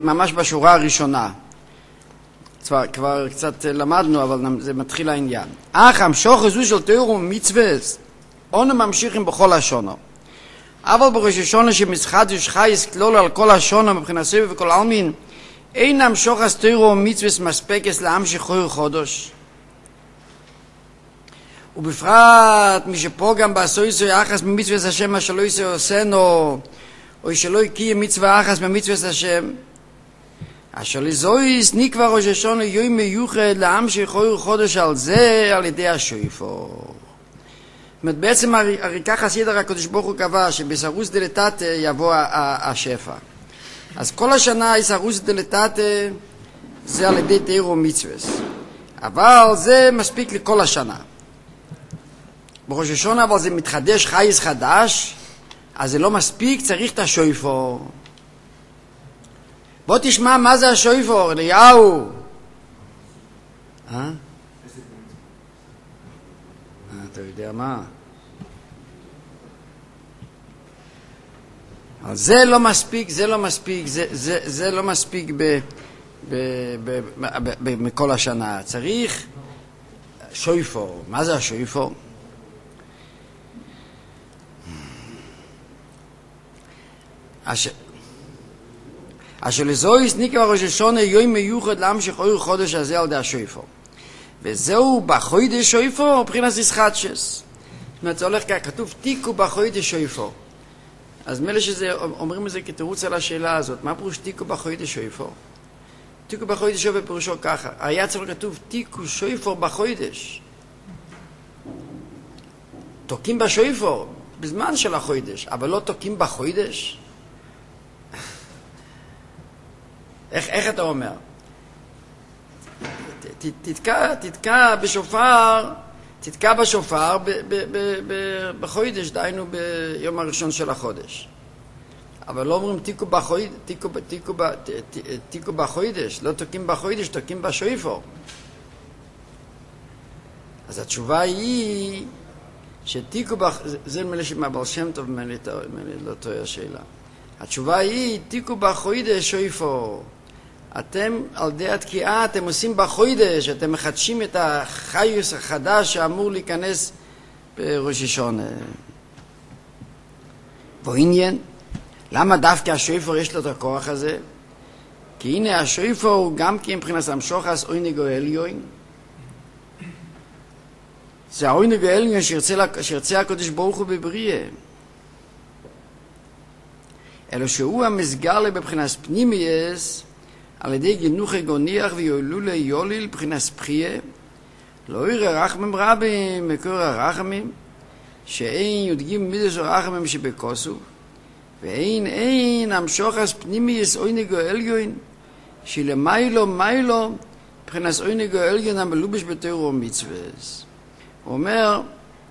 ממש בשורה הראשונה. כבר קצת למדנו, אבל זה מתחיל העניין. אך המשוך הזו של תורה ומצוות, אנו ממשיכים בכל השונו. אבל בראש השונה שמסחדש חייס כלול על כל השונו מבחינת סבב וכל עלמין, אין המשוך אז תורה ומצוות מספקס להמשיך חוי חודש. ובפרט מי שפוגם בעשוי יחס ממצוות השם אשר לא יעשה עושנו, או שלא יקיים מצווה אחס ממצוות השם, אשר לזויס נקבע ראש השונה יום מיוחד להמשיך חוי חודש על זה על ידי השויפו. בעצם הרי ככה סדר הקדוש ברוך הוא קבע שבסרוס דלתת יבוא השפע. אז כל השנה סרוס דלתת זה על ידי תורה ומצוות, אבל זה מספיק לכל השנה. בראש השונה אבל זה מתחדש חייס חדש, אז זה לא מספיק, צריך את השויפו. בוא תשמע מה זה השויפו, אליהו. אתה יודע מה? אבל זה לא מספיק, זה לא מספיק מכל השנה. צריך שויפו. מה זה השויפו? אשר לזויס נקבע ראש השונה יום מיוחד להמשיך חוי חודש הזה על ידי השויפו. וזהו בחודש שויפו מבחינת ישחטשס. זאת אומרת, זה הולך כך, כתוב תיקו בחודש שויפו. אז מילא שזה, אומרים את זה כתירוץ על השאלה הזאת. מה פירוש תיקו בחודש שויפו? תיקו בחודש שויפו פירושו ככה. היה צריך כתוב תיקו שויפו בחודש. תוקים בשויפו בזמן של החודש, אבל לא תוקים בחודש. איך אתה אומר? תתקע בשופר בחודש, דהיינו ביום הראשון של החודש. אבל לא אומרים תיקו בחודש, לא תוקים בחודש, תוקים בשויפו. אז התשובה היא שתיקו זה מלא שמבעל שם טוב מלא לא טועה השאלה. התשובה היא תיקו בחודש שויפו. אתם על ידי התקיעה אתם עושים בחודש, אתם מחדשים את החיוס החדש שאמור להיכנס בראש השונה. ועניין, למה דווקא השויפור יש לו את הכוח הזה? כי הנה השויפור הוא גם כי מבחינת המשוחס עונג או עליון. זה העונג או עליון שירצה הקדוש ברוך הוא בבריאה. אלא שהוא המסגר בבחינת פנימייס, על ידי גינוך גוניח ויולולה יוליל בבחינת פחיה, לא יראה רחמים רבים מקור הרחמים, שאין יודגים מידס הרחמים שבקוסו, ואין המשוחס פנימייס עונג או עליון, שלמיילו מיילו בבחינת עונג או עליון המלובש בתורה ומצוות. הוא אומר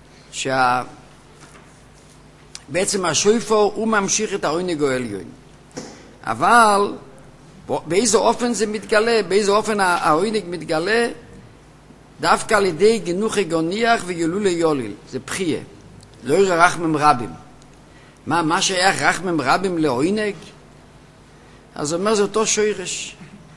בעצם השויפור הוא ממשיך את העונג או עליון. אבל באיזה אופן זה מתגלה? באיזה אופן העונג מתגלה? דווקא על ידי גינוך גוניח ויולולה יוליל. זה פחיה. לא יראה רחמים רבים. מה שייך רחמים רבים לעונג? אז הוא אומר זה אותו שוירש.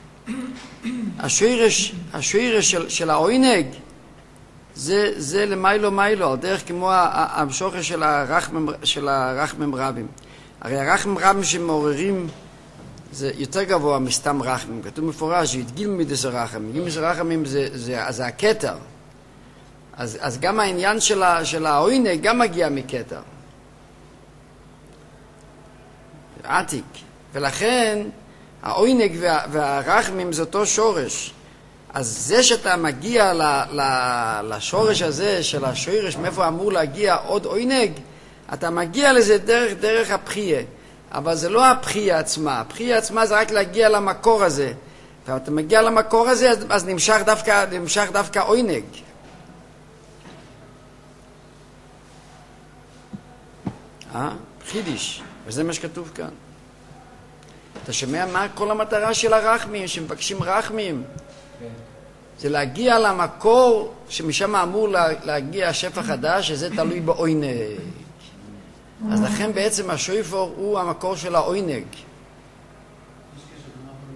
השוירש של העונג זה למיילו, על דרך כמו המשוחר של הרחמים רבים. הרי הרחמים רבים שמעוררים זה יותר גבוה מסתם רחמים. כתוב מפורש שיתגיל מידס הרחמים. מידס הרחמים זה הכתר. אז גם העניין של העונג גם מגיע מכתר. עתיק. ולכן העונג והרחמים זה אותו שורש. אז זה שאתה מגיע לשורש הזה של השורש, מאיפה אמור להגיע עוד עונג, אתה מגיע לזה דרך הפחיה. אבל זה לא הפחיה עצמה. הפחיה עצמה זה רק להגיע למקור הזה. ואתה מגיע למקור הזה, אז נמשך דווקא עונג. חידיש. וזה מה שכתוב כאן. אתה שומע מה כל המטרה של הרחמים, שמבקשים רחמים? זה להגיע למקור שמשם אמור להגיע השפע חדש, שזה תלוי בעונג. אז לכן בעצם השויפור הוא המקור של העונג.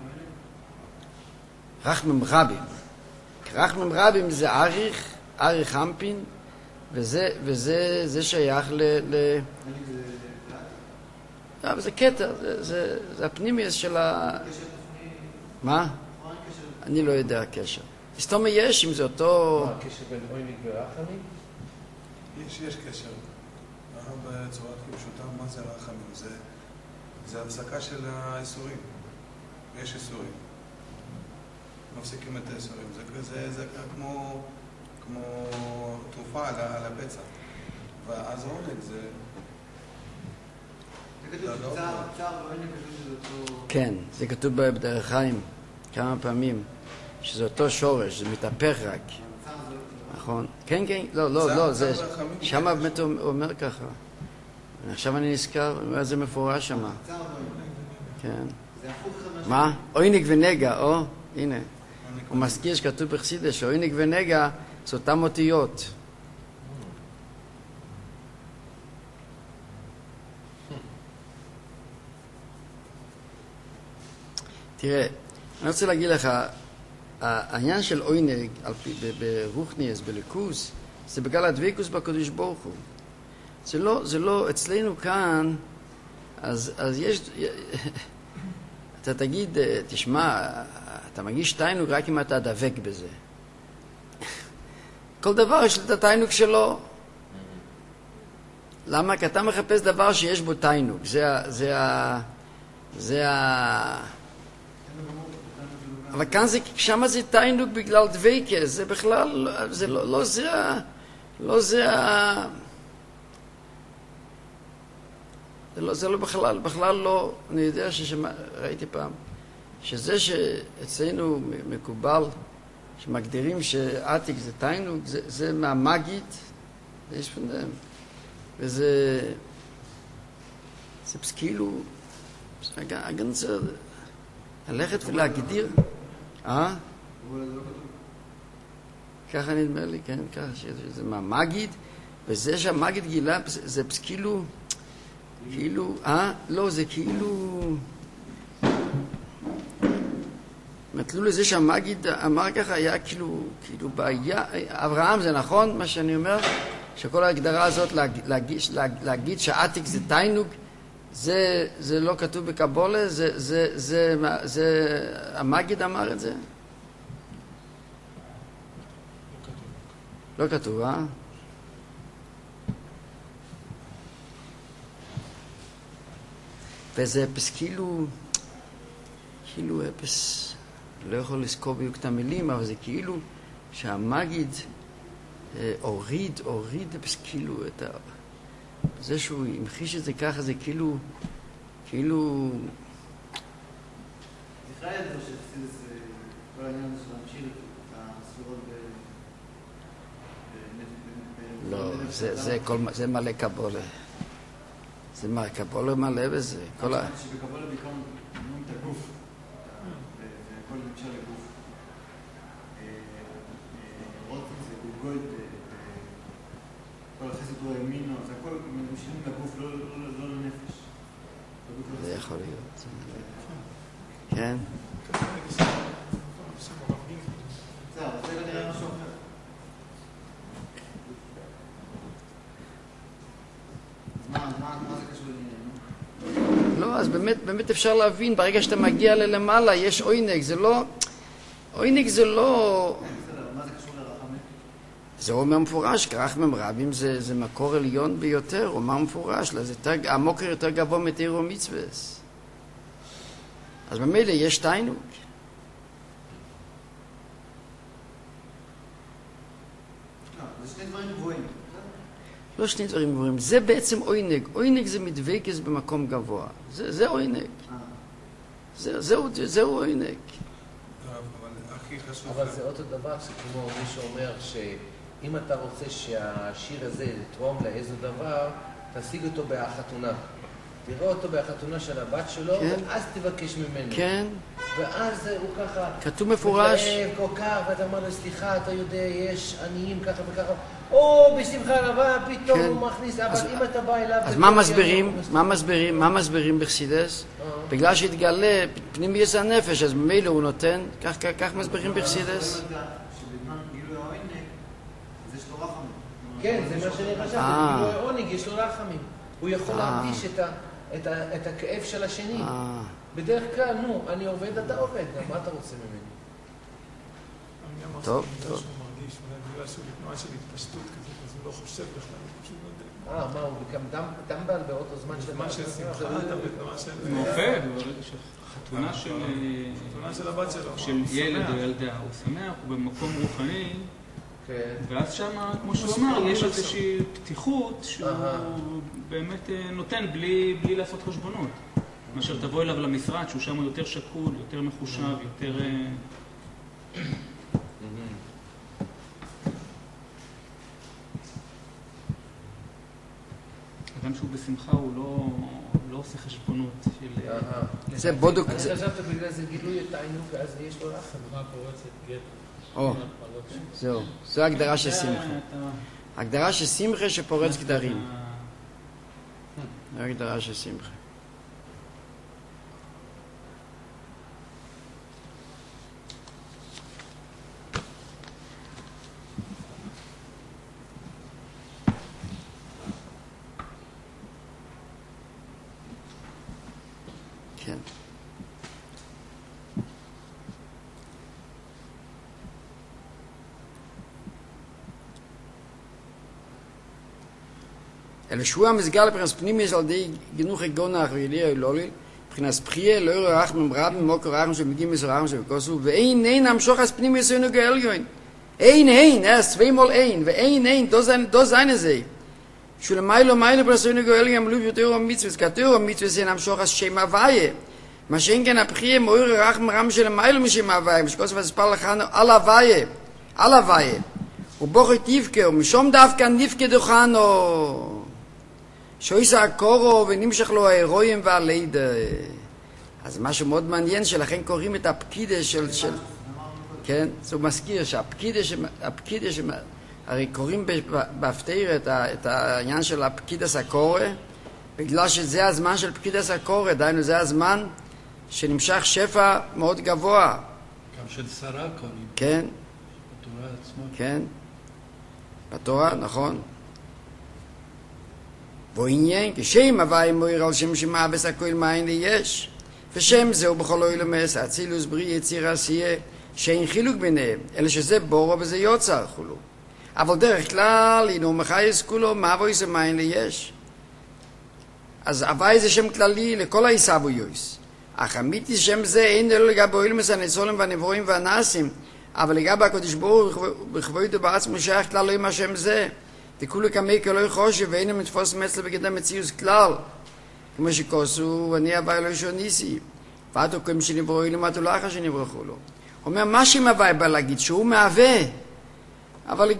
רחמם רבים. רחמם רבים זה אריך אמפין, וזה שייך זה קטע, זה הפנימיוס של מה? אני לא יודע הקשר. תסתום יש אם זה אותו... מה הקשר בין עוינג ורחמים? יש קשר. בצורה הכי פשוטה, מה זה רחמים? זה הפסקה של האיסורים. יש איסורים. מפסיקים את האיסורים. זה כמו תרופה על הפצע. ואז העונג זה... כן, זה כתוב בדרך חיים כמה פעמים, שזה אותו שורש, זה מתהפך רק. נכון. כן, כן, לא, זה... שמה באמת הוא אומר ככה. עכשיו אני נזכר, זה מפורש שמה. כן. מה? עוינג ונגע, הנה. הוא מזכיר שכתוב בחסידות שעוינג ונגע זה אותם אותיות. תראה, אני רוצה להגיד לך, העניין של עוינג ברוחניאס, בליכוס, זה בגלל הדבקות בקדוש ברוך הוא. זה לא, אצלנו כאן, אז יש, אתה תגיד, תשמע, אתה מגיש תיינוג רק אם אתה דבק בזה. כל דבר יש את התיינוג שלו. למה? כי אתה מחפש דבר שיש בו תיינוג. אבל כאן שמה זה תיינוג בגלל דבקה. זה בכלל, זה זה בכלל לא, אני יודע ראיתי פעם, שזה שאצלנו מקובל, שמגדירים שעתיק זה תיינוג, זה מהמגיד, יש פנדם, וזה כאילו, הגן זה ללכת ולהגדיר, ככה נדמה לי, כן, ככה, שזה מהמגיד, וזה שהמגיד גילה, זה כאילו, לא, זה כאילו... מתלו לזה שהמגיד אמר ככה, היה כאילו בעיה... אברהם, זה נכון מה שאני אומר? שכל ההגדרה הזאת להגיד שעתיק זה תיינוג, זה לא כתוב בקבולה, זה המגיד אמר את זה? לא כתוב, וזה אפס כאילו אפס, לא יכול לזכור בדיוק את המילים, אבל זה כאילו שהמגיד הוריד אפס כאילו את זה שהוא המחיש את זה ככה, זה כאילו זכרה את זה שתפסיד כל העניין הזה של להמשיך את הספירות לא, זה מלא קבולה. זה מה, קבולה מלא בזה. שבקבולה בעיקר נותנים את הגוף, והכל נמשל לגוף. רוטן זה גולגולד, כל החסד הוא ימינו, זה הכל משלים לגוף, לא לנפש. זה יכול להיות. כן? זה נראה משהו אחר. מה זה קשור לעניינו? לא, אז באמת אפשר להבין, ברגע שאתה מגיע ללמעלה, יש עוינג, זה לא... עוינג זה לא... מה זה קשור לרחמים? זה אומר מפורש, כרחמם רבים זה מקור עליון ביותר, אומר מפורש, המוקר יותר גבוה מתיר ומצווס. אז במילא יש תיינוג. זה שני דברים גבוהים. לא שני דברים גבוהים, זה בעצם עוינג. עוינג זה מדבקס במקום גבוה. זה עוינג. זהו עוינג. אבל זה אותו דבר שכמו מישהו אומר שאם אתה רוצה שהשיר הזה יתרום לאיזה דבר, תשיג אותו בחתונה. תראה אותו בחתונה של הבת שלו, כן. ואז תבקש ממנו. כן. ואז הוא ככה... כתוב מפורש. מתלהב כל כך, ואתה אומר לו, סליחה, אתה יודע, יש עניים ככה וככה. או בשמחה רבה, פתאום הוא מכניס, אבל אם אתה בא אליו... אז מה מסבירים בחסידס? בגלל שהתגלה פנימיוס הנפש, אז ממילא הוא נותן, כך מסבירים בחסידס? שבזמן גילוי העונג, אז יש לו רחמים. כן, זה מה שאני חשבתי, גילוי העונג, יש לו רחמים. הוא יכול להרגיש את הכאב של השני. בדרך כלל, נו, אני עובד, אתה עובד, מה אתה רוצה ממני? טוב. שהוא מרגיש, בגלל שהוא בתנועה של התפשטות כזאת, אז הוא לא חושב בכלל, הוא פשוט לא יודע. מה, הוא גם טמבל באותו זמן של... בתנועה של שמחה, אתה בתנועה של... מופת, חתונה של הבת שלו. של ילד או ילדה, הוא שמח, הוא במקום רוחני, ואז שם, כמו שהוא אמר, יש איזושהי פתיחות שהוא באמת נותן בלי לעשות חשבונות. מאשר תבוא אליו למשרד, שהוא שם יותר שקול, יותר מחושב, יותר... אדם שהוא בשמחה, הוא לא עושה חשבונות של... זה בודוק... אני חשבתי בגלל זה גילוי את העינוק, ואז יש לו רחם. מה פורצת גט? זהו, זו ההגדרה של שמחה. הגדרה של שמחה שפורץ גדרים. זו ההגדרה של שמחה. כן. אלא שהוא המסגר לפרנס פנימיס על די גנוך גונח ואיליה אלוליל, מבחינס פחיה, לא יראה רחם רב ממוקר רחם שמגיעים מסור רחם שבקוסו, ואין המשוך אז פנימיס אינו גאלגוין. אין, סבימול אין, ואין, דו זין הזה. שלמיילו פרנס אינו גאלגוין, מלוב יותר המצווס, כתור המצווס אין המשוך אז שם הוויה. מה שאין כן הפחיה, מויר רחם רם שלמיילו משם הוויה, משקוסו וספר לכנו על הוויה. ובוכי תבכה, ומשום דווקא נבכה דוחנו. שויסה הקורו ונמשך לו ההירואים והלידה. אז משהו מאוד מעניין שלכן קוראים את הפקידה של... כן, זה מזכיר שהפקידה הרי קוראים בהפטר את העניין של הפקידס הקורא, בגלל שזה הזמן של פקידס הקורא, דיינו זה הזמן שנמשך שפע מאוד גבוה. גם של שרה קוראים. כן. בתורה עצמה. כן. בתורה, נכון. ועניין, כשם הווי מויר על שם שמאבס הכל מאין לי יש. ושם זהו בכל אוילמס, אצילוס בריא יציר עשייה, שאין חילוק ביניהם, אלא שזה בורו וזה יוצר חולו. אבל דרך כלל, הנה מחייס כולו, מה אבוי זה מאין לי יש. אז הווי זה שם כללי לכל הישאבו יויס. אך אמיתי שם זה אין אלו לגבי אוילמס הנצולים והנברואים והנעשים, אבל לגבי הקודש ברוך בכבודו בעצמו שייך כלל לא עם השם זה. תקולו כמי כלוי חושב ואינם מתפוס מצלה בגדר מציאוס כלל. כמו שכוסו, ואני הווי לא שוניסי. ועדו קודם שנברו אילו מתולחה שנברחו לו. אומר, מה שמהווי בא להגיד? שהוא מהווה. אבל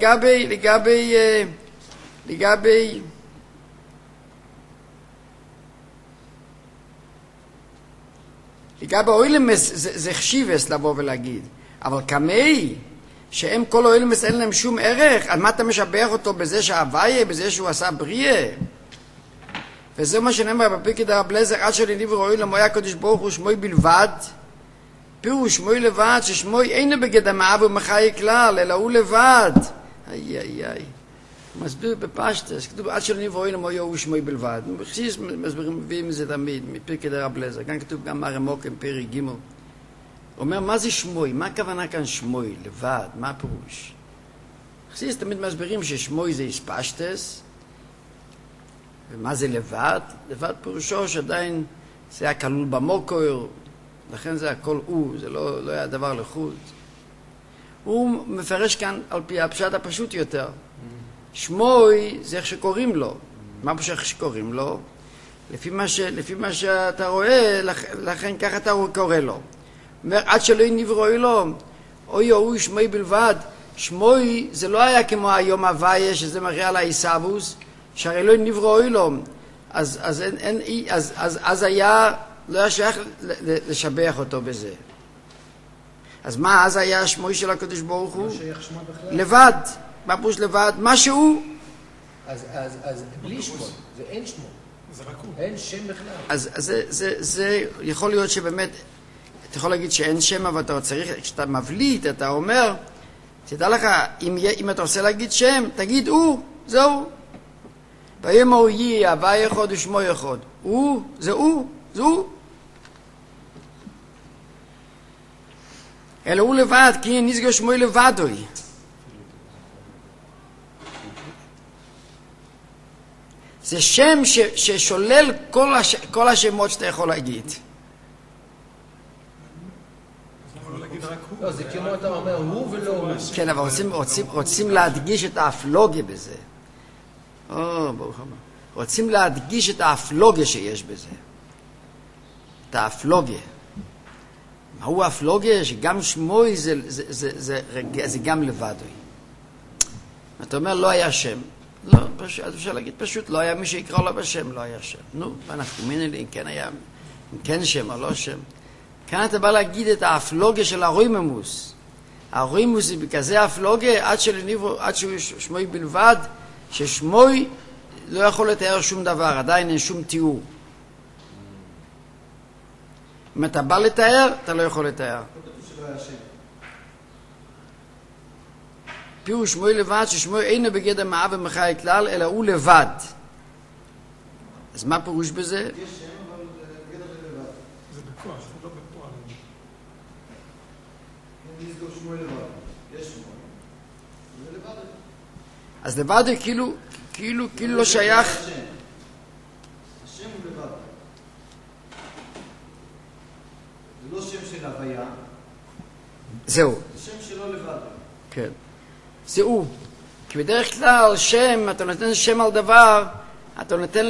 לגבי אוילמס זה חשיבס לבוא ולהגיד. אבל כמי שהם כל אוילמס אין להם שום ערך, על מה אתה משבח אותו בזה שההוויה, בזה שהוא עשה בריאה? וזה מה שנאמר בפיקד הרב לזר, עד שלניבר אוילם היה הקדוש ברוך הוא שמוי בלבד, פירוש שמוי לבד, ששמוי אינו בגדר מאב ומחי כלל, אלא הוא לבד. איי. מסביר בפשטס, כתוב עד שלניבר אוילם היה הוא שמוי בלבד. בחסיס מסבירים, מביאים את זה תמיד, מפיקד הרב לזר, כאן כתוב גם הרמוקם פרק ג'. הוא אומר, מה זה שמוי? מה הכוונה כאן שמוי? לבד, מה הפירוש? חסיס תמיד מסבירים ששמוי זה איספשטס, ומה זה לבד? לבד פירושו שעדיין זה היה כלול במוקר, לכן זה הכל הוא, זה לא היה דבר לחוץ. הוא מפרש כאן על פי הפשט הפשוט יותר. שמוי זה איך שקוראים לו. מה פשוט איך שקוראים לו? לפי מה שאתה רואה, לכן ככה אתה קורא לו. אומר, עד שלא נבראו לו, אוי אוי שמוי בלבד. שמוי זה לא היה כמו היום הוויה, שזה מראה על האיסאבוס, שהרי לא נבראו לו. אז היה, לא היה שייך לשבח אותו בזה. אז מה אז היה השמוי של הקדוש ברוך הוא? לא שייך שמו בכלל. לבד. מה פירוש לבד? מה שהוא. אז בלי שמו, זה אין שמו. זה רק הוא. אין שם בכלל. אז זה יכול להיות שבאמת, אתה יכול להגיד שאין שם, אבל אתה צריך, כשאתה מבליט, אתה אומר, תדע לך, אם אתה רוצה להגיד שם, תגיד הוא, זהו. ויאמר יהי הווה אחד ושמו אחד. הוא, זה הוא, זה הוא. אלא הוא לבד, כי נסגר שמו לבדוי. זה שם ששולל כל השמות שאתה יכול להגיד. לא, זה כמו אתה אומר, הוא ולא הוא. כן, אבל רוצים להדגיש את האפלוגיה בזה. ברוך הבא. רוצים להדגיש את האפלוגיה שיש בזה. את האפלוגיה. מהו האפלוגיה? שגם שמוי זה גם לבדוי. אתה אומר, לא היה שם. לא, פשוט, אפשר להגיד פשוט, לא היה מי שיקרא לו בשם, לא היה שם. נו, ואנחנו מיני לי, אם כן היה, אם כן שם או לא שם. כאן אתה בא להגיד את האפלוגיה של הרויממוס. הרויממוס היא בכזה האפלוגיה, עד שהוא שמוי בלבד, ששמוי לא יכול לתאר שום דבר, עדיין אין שום תיאור. אם אתה בא לתאר, אתה לא יכול לתאר. פירוש שמוי לבד, ששמוי אינו בגדר מאב ומחי כלל, אלא הוא לבד. אז מה פירוש בזה? יש שם, אבל בגדר זה לבד. זה בכוח, זה לא בפועל. נסגור שמוי לבד. יש שמוי. זה לבד. אז לבד כאילו לא שייך. השם הוא לבד. זה לא שם של הוויה. זהו. זה שם שלו לבד. כן. זה הוא. כי בדרך כלל שם, אתה נותן שם על דבר, אתה נותן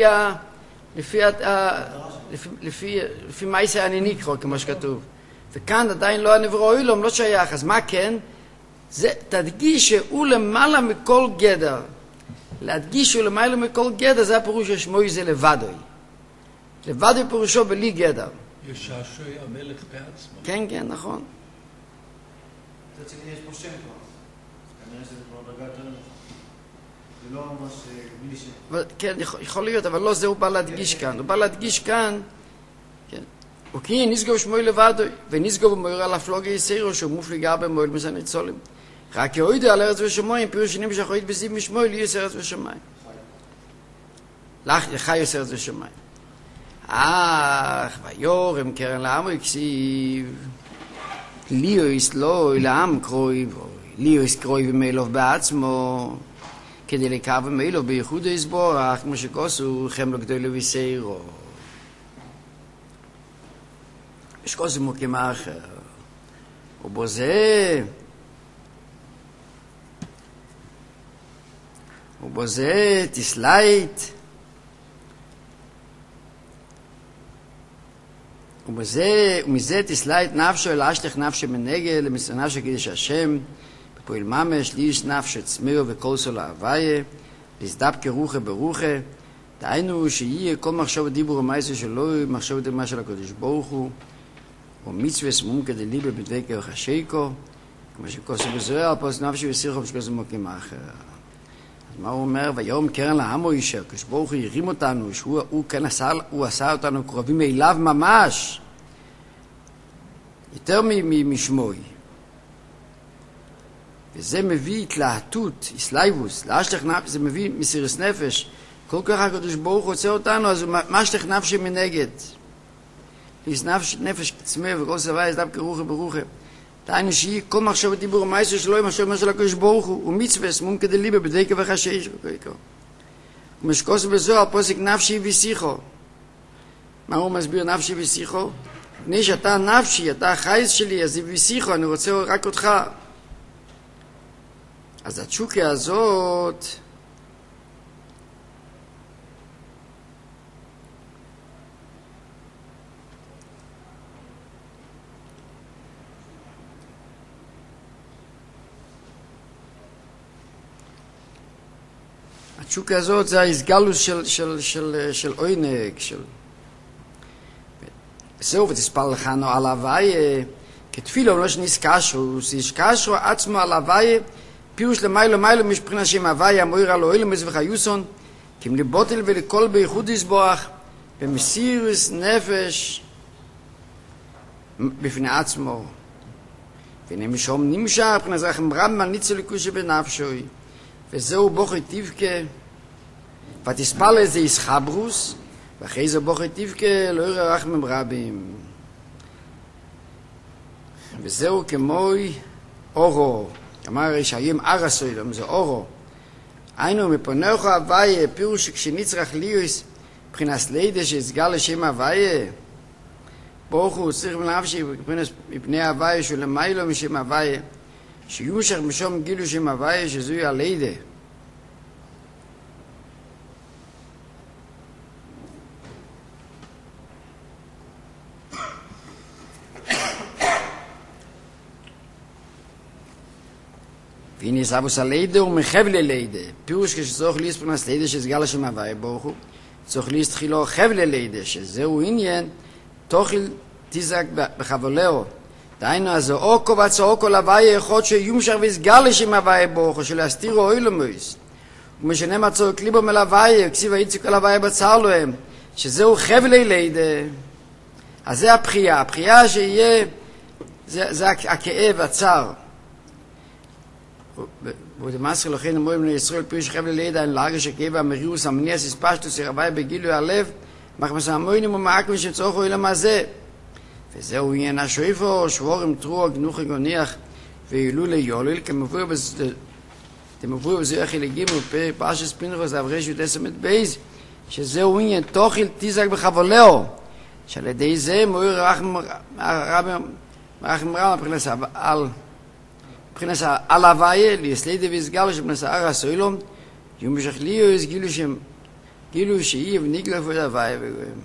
לפי מייסה אני נקרא, כמו שכתוב. וכאן עדיין לא הנברא אילום, לא שייך. אז מה כן? זה תדגיש שהוא למעלה מכל גדר. להדגיש שהוא למעלה מכל גדר, זה הפירוש ששמוי זה לבדוי. לבדוי פירושו בלי גדר. ישעשוי המלך בעצמו. כן, כן, נכון. זאת שני יש פה שם כבר. כנראה שזה כבר דרגה יותר נמוכה. זה לא ממש בלי שם. כן, יכול להיות, אבל לא זה הוא בא להדגיש כאן. הוא בא להדגיש כאן, כן. וכי נסגור שמוי לבדוי, ונסגור במויר על הפלוגיה יסירו, שהוא מופליגה במויל מזן ניצולים. רק יהוידו על ארץ ושמיים, פירוש שנים שאחרית בזיו משמוי, לי יש ארץ ושמיים. לך יש ארץ ושמיים. ויורם קרן לעמו יקסיב. ליאויס לא לעם קרויב, ליאויס קרויב ומילוב בעצמו, כדי לקו ומילוב בייחוד יסבורך, כמו שכוסו חמלו גדולו ויסיירו. יש כוסו מוקים אחר. ובזה תסלייט, ומזה תסלייט נפשו אל אשתך נפשו מנגל למצווה של קידוש השם בפועל ממש ליש נפשו צמאו וכל סול ההוויה להזדבקה רוחה ברוחה. דהיינו שיהיה כל מחשב דיבור ומעשה שלו מחשב דמה של הקדוש ברוך הוא ומצווה סמום כדי ליבה בדבקה וחשיקו כמו שכוסו בזוהר פוס נפשו וסירכו ושכוסו מוקים אחר. אז מה הוא אומר? ויום קרן לעמו אישה, כשברוך הוא ירים אותנו, הוא עשה אותנו קרובים אליו ממש, יותר משמוי. וזה מביא התלהטות, איסלייבוס, להשתך נפש, זה מביא מסירס נפש. כל כך הקדוש ברוך הוא רוצה אותנו, אז הוא משתך נפשי מנגד. ליס נפש צמא וכל סבא יזדב כרוחה ברוחה. דהיינו שיהיה כל מחשב ודיבור ומעשה שלו עם השם של הקדוש ברוך הוא ומצווה סמום כדי ליבה בדבקה וחשש ומשכוסו בזוהר פוסק נפשי ושיחו. מה הוא מסביר נפשי ושיחו? לפני שאתה נפשי, אתה החייס שלי, אז ושיחו, אני רוצה רק אותך. אז התשוקה הזאת התשוקה הזאת זה ההסגלוס של עונג, זהו ותספר לכנו על הוויה, כתפילו לא שניסקשרו, סיסקשרו עצמו על הוויה, פירוש למיילו מיילו משפרינה שם הוויה, מויר על אוהלו מזבח היוסון, כמליבוטל ולכל בייחוד יסבוח, במסירוס נפש בפני עצמו. והנה משום נמשך, מבחינת רחם רב מניצו לקושי בנפשוי, וזהו בוכי תבכה, ותספל איזה יסחברוס, ואחרי זה בוכי תבכה לא יראה רחמים רבים. וזהו כמוי אורו, אמר ישעים ארסוילום, זה אורו. היינו מפונך הוויה, פירוש שכשנצרך ליוס, מבחינת לידה שהסגר לשם הוויה, ברוך הוא צריך בנפשי מפני הוויה שלמיילו משם הוויה, שיומשך משום גילו שם הוויה שזוהי הלידה. והנה סבוס הלידה הוא מחבל לידה, פירוש כשצורך ליס פרנס לידה שסגר לשם הוויה ברוך הוא, צריך ליס תחילו חבל לידה, שזהו עניין תוכל תזרק בחבולהו. דהיינו, אז אוקו והצעוקו להוויה אחד שיומשך ויסגר לשם הוויה ברוך הוא, שלהסתירו אוילומויס. ומשנה מצוק ליבו מלהוויה, כסיב היציק על הוויה בצר להם, שזהו חבל לידה. אז זה הבחייה, הבחייה שיהיה, זה הכאב, הצער. ובדמסר לכן אמרו בני ישראל פירוש חבל לידה, אין להרגש הכאב המרירוס המניאס הספשטוס הרוויה בגילוי הלב, מחמס המוינים ומעקמים שצורכו אילם הזה. וזהו עניין השויפו, שבורים טרוע, גנוחי גוניח, ואילו ליוליל, כמבואו בזויח אליגים, ופרשס פינרוס, אברש ודסמת בייז, שזהו עניין תוכל תזרק בחבולהו, שעל ידי זה מויר רחם רב, מבחינס על הוויה, ליסלידה ויסגלו שבנס הער הסוילום, יומשך ליו יסגילו שם, גילו שאי וניגלו פוד הוויה וגויים.